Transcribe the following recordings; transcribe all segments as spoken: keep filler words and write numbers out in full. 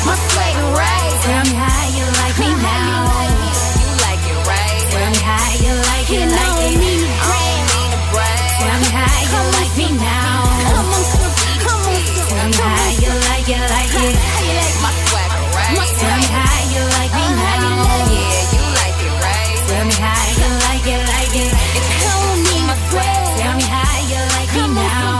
My swagger right. Tell me how you like me now. You like it right. Tell me how you like it, like it. Tell me how you like me now. Come on, come on, Tell me how you like it, like it. My swagger right. Tell me how you like me now. Yeah, you like it right. Tell me how you like it, like it. It's telling me my swag. Tell me how you like me now.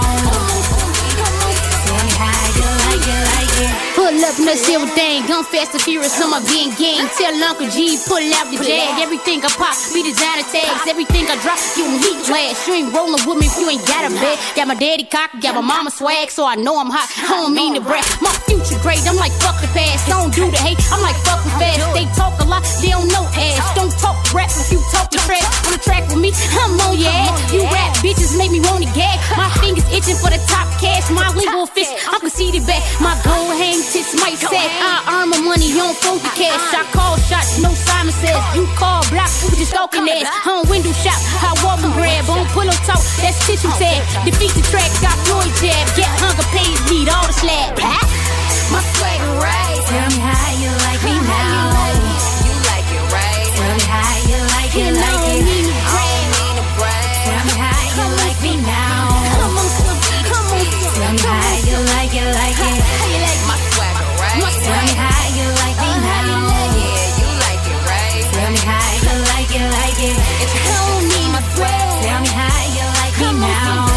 Tell me how you like it, like it. Pull up, no silver thing, gun fast and furious on my being gang. Tell Uncle G, pull out the jag. Everything I pop, be designer tags. Everything I drop, you in heat glass. You ain't rolling with me if you ain't got a bag. Got my daddy cock, got my mama swag, so I know I'm hot. I don't mean to brag. My future great, I'm like fuck the past. Don't do the hate, I'm like fuck the fast. They talk a lot, they don't know ass. Don't talk rap if you talk the trash. On the track with me, I'm on your ass. You rap bitches make me wanna gag. My fingers itching for the top cash. My legal fist, I'm conceited back. My gold hang tits might sag. I earn my money on funky cash. I call shots, no Simon says. You call block, we just talking ass. Home window shop, I walk and grab. On pillow talk, that's tissue tag. Defeat the track, got Floyd jab. Get hunger, pays, need all the slab. My swagger right. Tell me how you like me now. You like it right. Tell me how you like it, like it. I don't mean to brag. Tell me how you like me now. Come on, come on. Tell me how you like it, like it. My swagger right. Tell me how you like me now. Yeah, you like it right. Tell me how you like it, like it. It's telling me my swag. Tell me how you like me now.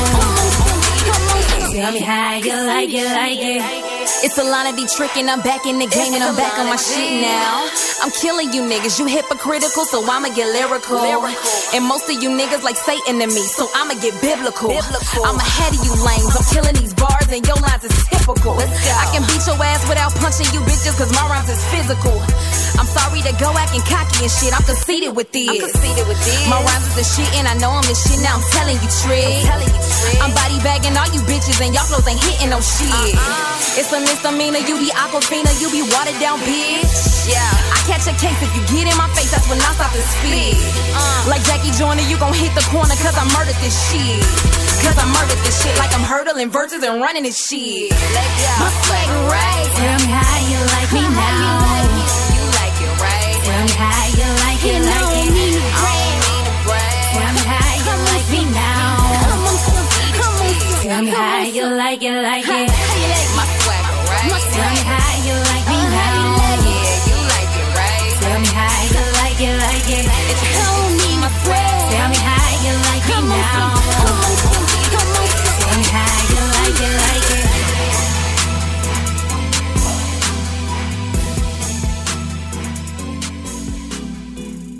Tell me how you like it, like it. It's Alana D tricking, I'm back in the game and I'm back on my shit now. I'm killing you niggas, you hypocritical, so I'ma get lyrical. And most of you niggas like Satan to me, so I'ma get biblical. I'm ahead of you lames, I'm killing these bars and your lines is typical. I can beat your ass without punching you bitches, cause my rhymes is physical. I'm sorry to go acting cocky and shit, I'm conceited with this. My rhymes is the shit and I know I'm the shit, now I'm telling you trick. I'm body bagging all you bitches and y'all flows ain't hitting no shit. It's a misdemeanor, you be Aquafina, you be watered down, bitch. Yeah, I catch a case if you get in my face, that's when I stop to spit. Uh, like Jackie Joyner, you gon' hit the corner cause I murdered this shit. Cause I murdered this shit like I'm hurdling verses and running this shit. My swagger right. Tell me how you like me now. You like it right. Tell me how you like it, like it. I don't mean to brag. Tell me how you like me now. Come on, Tell me how you like it, like it. My swagger right. Tell me how you